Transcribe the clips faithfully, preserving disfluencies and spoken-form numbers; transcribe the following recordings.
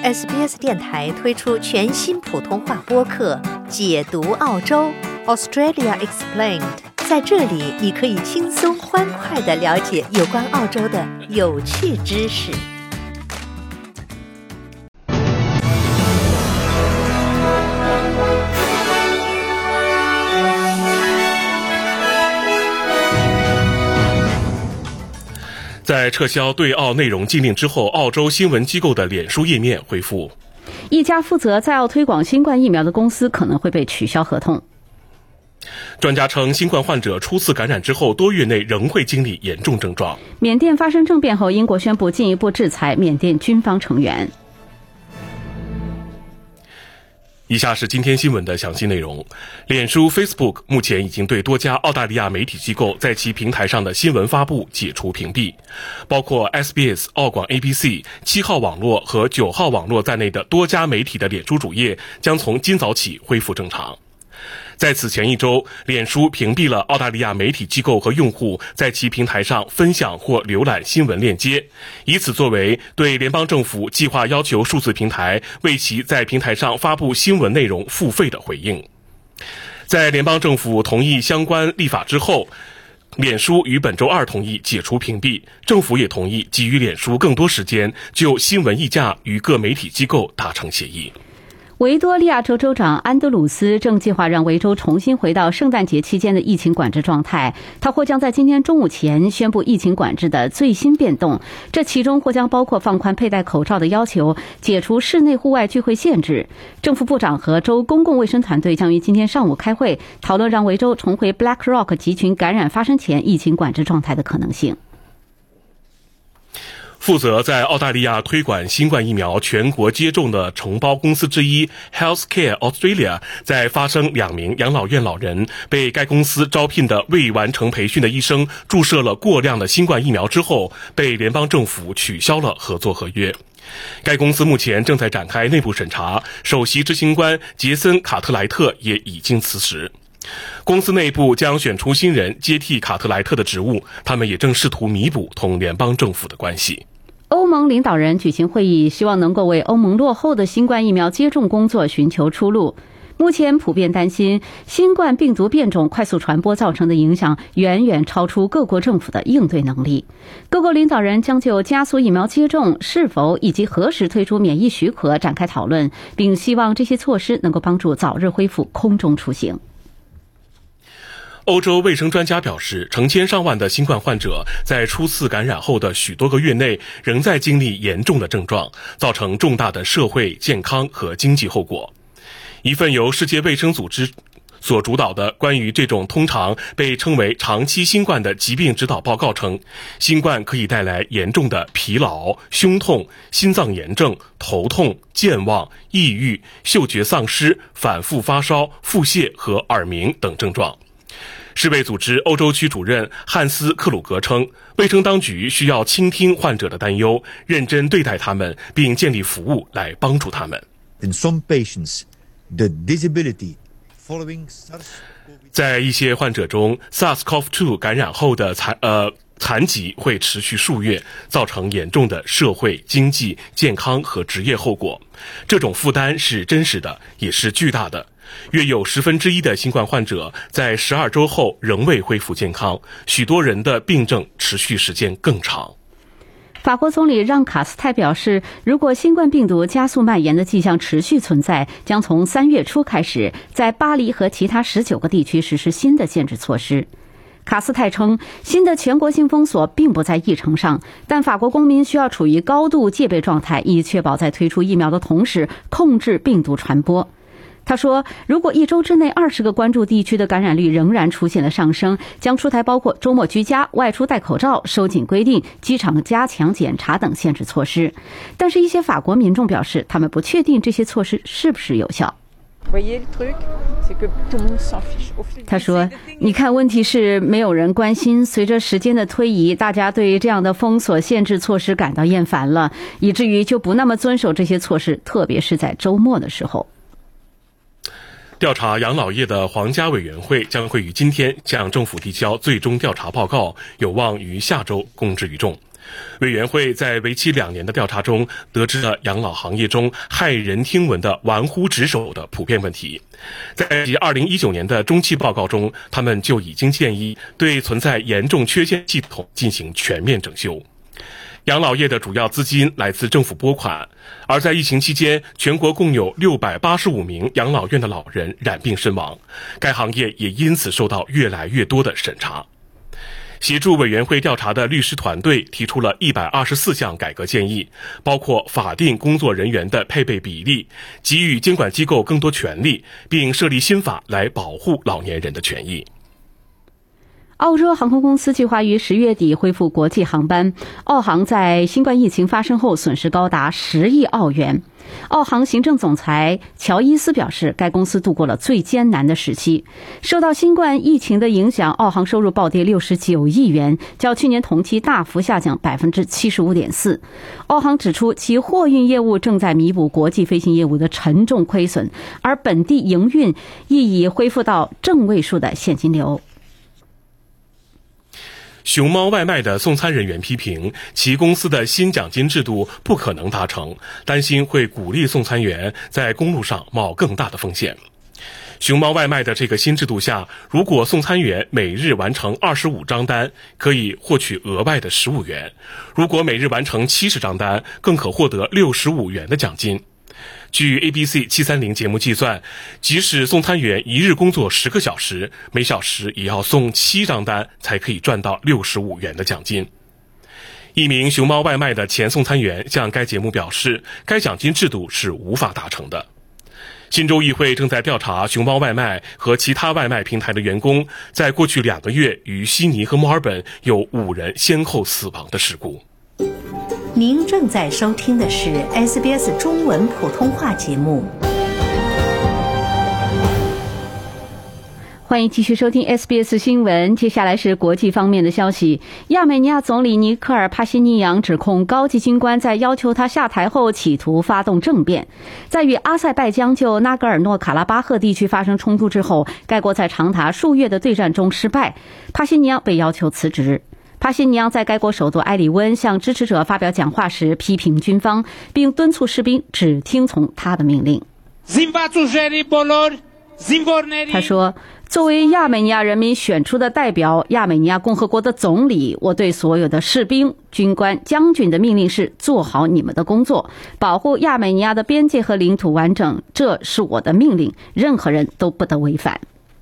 S B S 电台推出全新普通话播客《解读澳洲 Australia Explained》，在这里你可以轻松欢快地了解有关澳洲的有趣知识。 在撤销对澳内容禁令之后，澳洲新闻机构的脸书页面恢复。 一家负责在澳推广新冠疫苗的公司可能会被取消合同。 专家称，新冠患者初次感染之后多月内仍会经历严重症状。 缅甸发生政变后，英国宣布进一步制裁缅甸军方成员。 以下是今天新闻的详细内容。脸书 Facebook 目前已经对多家澳大利亚媒体机构在其平台上的新闻发布解除屏蔽，包括 S B S、澳广 A B C、七号网络和九号网络在内的多家媒体的脸书主页将从今早起恢复正常。在此前一周，脸书屏蔽了澳大利亚媒体机构和用户在其平台上分享或浏览新闻链接，以此作为对联邦政府计划要求数字平台为其在平台上发布新闻内容付费的回应。在联邦政府同意相关立法之后，脸书于本周二同意解除屏蔽，政府也同意给予脸书更多时间就新闻议价与各媒体机构达成协议。 维多利亚州州长安德鲁斯正计划让维州重新回到圣诞节期间的疫情管制状态，他或将在今天中午前宣布疫情管制的最新变动，这其中或将包括放宽佩戴口罩的要求，解除室内户外聚会限制。政府部长和州公共卫生团队将于今天上午开会，讨论让维州重回 Black Rock 集群感染发生前疫情管制状态的可能性。 负责在澳大利亚推广新冠疫苗全国接种的承包公司之一 Healthcare Australia 在发生两名养老院老人被该公司招聘的未完成培训的医生注射了过量的新冠疫苗之后，被联邦政府取消了合作合约。该公司目前正在展开内部审查，首席执行官杰森·卡特莱特也已经辞职。公司内部将选出新人接替卡特莱特的职务，他们也正试图弥补同联邦政府的关系。 欧盟领导人举行会议，希望能够为欧盟落后的新冠疫苗接种工作寻求出路。目前普遍担心新冠病毒变种快速传播造成的影响远远超出各国政府的应对能力。各国领导人将就加速疫苗接种是否以及何时推出免疫许可展开讨论，并希望这些措施能够帮助早日恢复空中出行。 欧洲卫生专家表示，成千上万的新冠患者在初次感染后的许多个月内仍在经历严重的症状，造成重大的社会、健康和经济后果。一份由世界卫生组织所主导的关于这种通常被称为长期新冠的疾病指导报告称，新冠可以带来严重的疲劳、胸痛、心脏炎症、头痛、健忘、抑郁、嗅觉丧失、反复发烧、腹泻和耳鸣等症状。世卫组织欧洲区主任汉斯·克鲁格称，卫生当局需要倾听患者的担忧，认真对待他们，并建立服务来帮助他们。 In some patients, the disability following SARS-CoV 在一些患者中 SARS-C o V 二 感染后的残呃残疾会持续数月，造成严重的社会、经济、健康和职业后果。这种负担是真实的，也是巨大的。约有十分之一的新冠患者在十二周后仍未恢复健康，许多人的病症持续时间更长。 法国总理让卡斯泰表示，如果新冠病毒加速蔓延的迹象持续存在，将从三月初开始在巴黎和其他十九个地区实施新的限制措施。卡斯泰称，新的全国性封锁并不在议程上，但法国公民需要处于高度戒备状态，以确保在推出疫苗的同时控制病毒传播。他说，如果一周之内二十个关注地区的感染率仍然出现了上升，将出台包括周末居家、外出戴口罩、收紧规定、机场加强检查等限制措施。但是一些法国民众表示，他们不确定这些措施是不是有效。他说，你看，问题是没有人关心，随着时间的推移，大家对这样的封锁限制措施感到厌烦了，以至于就不那么遵守这些措施，特别是在周末的时候。 调查养老业的皇家委员会将会于今天向政府递交最终调查报告，有望于下周公之于众。 委员会在为期两年的调查中得知了养老行业中骇人听闻的玩忽职守的普遍问题。在其二零一九年的中期报告中，他们就已经建议对存在严重缺陷系统进行全面整修。养老业的主要资金来自政府拨款，而在疫情期间，全国共有六百八十五名养老院的老人染病身亡，该行业也因此受到越来越多的审查。协助委员会调查的律师团队提出了一百二十四项改革建议，包括法定工作人员的配备比例，给予监管机构更多权力，并设立新法来保护老年人的权益。 澳洲航空公司计划于十月底恢复国际航班。澳航在新冠疫情发生后损失高达十亿澳元。澳航行政总裁乔伊斯表示，该公司度过了最艰难的时期。受到新冠疫情的影响，澳航收入暴跌六十九亿元，较去年同期大幅下降 百分之七十五点四。澳航指出，其货运业务正在弥补国际飞行业务的沉重亏损，而本地营运亦已恢复到正位数的现金流。 熊猫外卖的送餐人员批评其公司的新奖金制度不可能达成，担心会鼓励送餐员在公路上冒更大的风险。熊猫外卖的这个新制度下，如果送餐员每日完成二十五张单，可以获取额外的十五元；如果每日完成七十张单，更可获得六十五元的奖金。据 A B C 七三零节目计算，即使送餐员一日工作十个小时，每小时也要送七张单才可以赚到六十五元的奖金。一名熊猫外卖的前送餐员向该节目表示，该奖金制度是无法达成的。新州议会正在调查熊猫外卖和其他外卖平台的员工在过去两个月于悉尼和墨尔本有五人先后死亡的事故。 您正在收听的是 S B S 中文普通话节目。 欢迎继续收听 S B S 新闻，接下来是国际方面的消息。亚美尼亚总理尼科尔·帕西尼扬指控高级军官在要求他下台后企图发动政变。在与阿塞拜疆就纳戈尔诺卡拉巴赫地区发生冲突之后，该国在长达数月的对战中失败，帕西尼扬被要求辞职。帕西尼扬在该国首都埃里温向支持者发表讲话时批评军方，并敦促士兵只听从他的命令。他说，作为亚美尼亚人民选出的代表，亚美尼亚共和国的总理，我对所有的士兵、军官、将军的命令是做好你们的工作，保护亚美尼亚的边界和领土完整，这是我的命令，任何人都不得违反。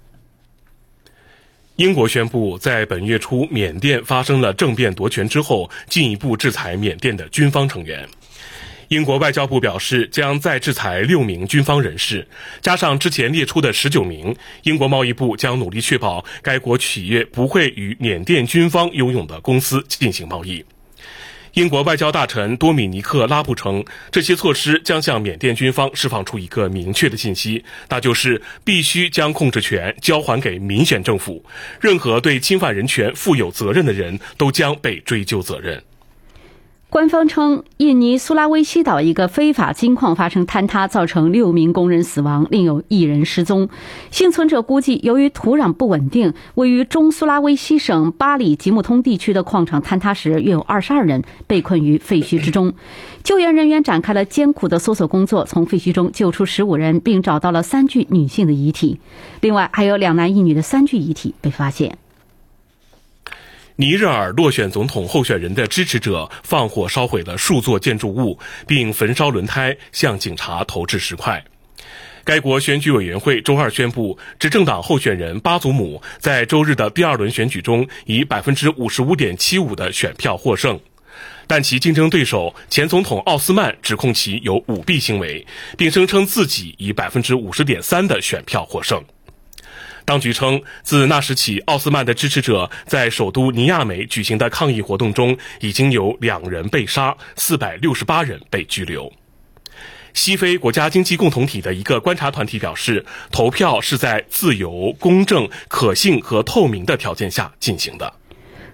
英国宣布，在本月初缅甸发生了政变夺权之后，进一步制裁缅甸的军方成员。英国外交部表示，将再制裁六名军方人士，加上之前列出的十九名，英国贸易部将努力确保该国企业不会与缅甸军方拥有的公司进行贸易。英国外交大臣多米尼克·拉布称，这些措施将向缅甸军方释放出一个明确的信息，那就是必须将控制权交还给民选政府，任何对侵犯人权负有责任的人都将被追究责任。 官方称，印尼苏拉威西岛一个非法金矿发生坍塌，造成六名工人死亡，另有一人失踪。幸存者估计，由于土壤不稳定，位于中苏拉威西省巴里吉木通地区的矿场坍塌时，约有二十二人被困于废墟之中。救援人员展开了艰苦的搜索工作，从废墟中救出十五人，并找到了三具女性的遗体。另外，还有两男一女的三具遗体被发现。 尼日尔落选总统候选人的支持者放火烧毁了数座建筑物，并焚烧轮胎，向警察投掷石块。该国选举委员会周二宣布，执政党候选人巴祖姆在周日的第二轮选举中以 百分之五十五点七五 的选票获胜，但其竞争对手前总统奥斯曼指控其有舞弊行为，并声称自己以 百分之五十点三 的选票获胜。当局称，自那时起，奥斯曼的支持者在首都尼亚美举行的抗议活动中，已经有两人被杀，四百六十八人被拘留。西非国家经济共同体的一个观察团体表示，投票是在自由、公正、可信和透明的条件下进行的。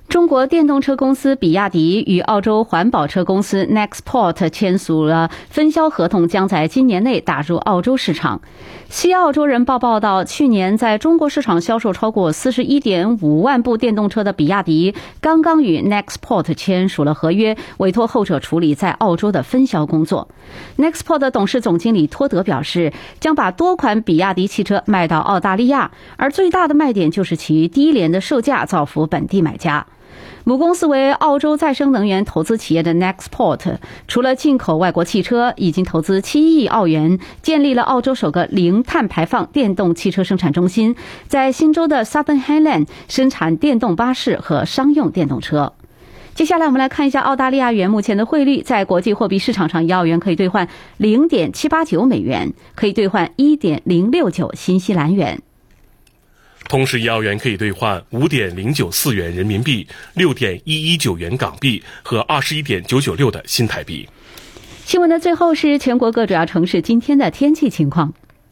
中国电动车公司比亚迪与澳洲环保车公司 Nextport 签署了分销合同，将在今年内打入澳洲市场。西澳洲人报报道，去年在中国市场销售超过 四十一点五万部电动车的比亚迪，刚刚与 Nextport 签署了合约，委托后者处理在澳洲的分销工作。Nextport 董事总经理托德表示，将把多款比亚迪汽车卖到澳大利亚，而最大的卖点就是其低廉的售价造福本地买家。母公司为澳洲再生能源投资企业的 Nextport， 除了进口外国汽车，已经投资七亿澳元，建立了澳洲首个零碳排放电动汽车生产中心，在新州的 Southern Highland 生产电动巴士和商用电动车。接下来我们来看一下澳大利亚元目前的汇率，在国际货币市场上，一澳元可以兑换 零点七八九美元，可以兑换 一点零六九新西兰元。 同时，一澳元可以兑换 五点零九四元人民币、六点一一九元港币和 二十一点九九六的新台币。 新闻的最后是全国各主要城市今天的天气情况。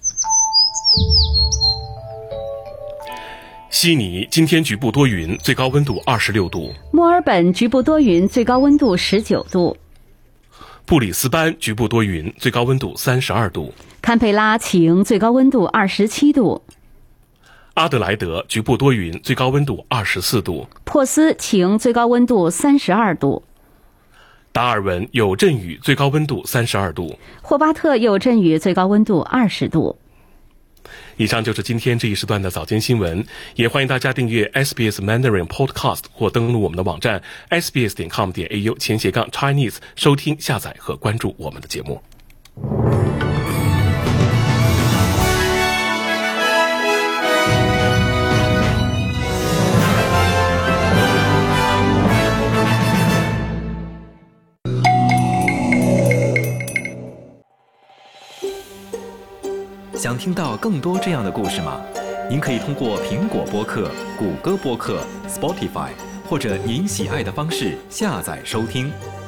悉尼今天局部多云，最高温度二十六度。 墨尔本局部多云，最高温度十九度。 布里斯班局部多云，最高温度三十二度。 堪培拉晴，最高温度二十七度。 阿德莱德局部多云，最高温度二十四度。 珀斯晴，最高温度三十二度。 达尔文有阵雨，最高温度三十二度。 霍巴特有阵雨，最高温度二十度。 以上就是今天这一时段的早间新闻，也欢迎大家订阅 S B S Mandarin Podcast 或登录我们的网站 s b s 点 com 点 a u 前斜杠 Chinese 收听、下载和关注我们的节目。 想听到更多这样的故事吗？您可以通过苹果播客、谷歌播客、Spotify 或者您喜爱的方式下载收听。